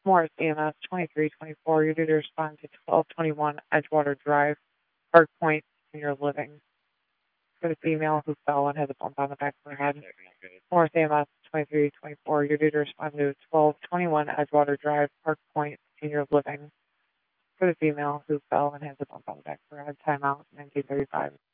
Morris EMS 2324. You're due to respond to 1221 Edgewater Drive, Park Point, Senior Living. For the female who fell and has a bump on the back of her head. Morris EMS 2324. You're due to respond to 1221 Edgewater Drive, Park Point, Senior Living. For the female who fell and has a bump on the back of her head. Timeout 1935.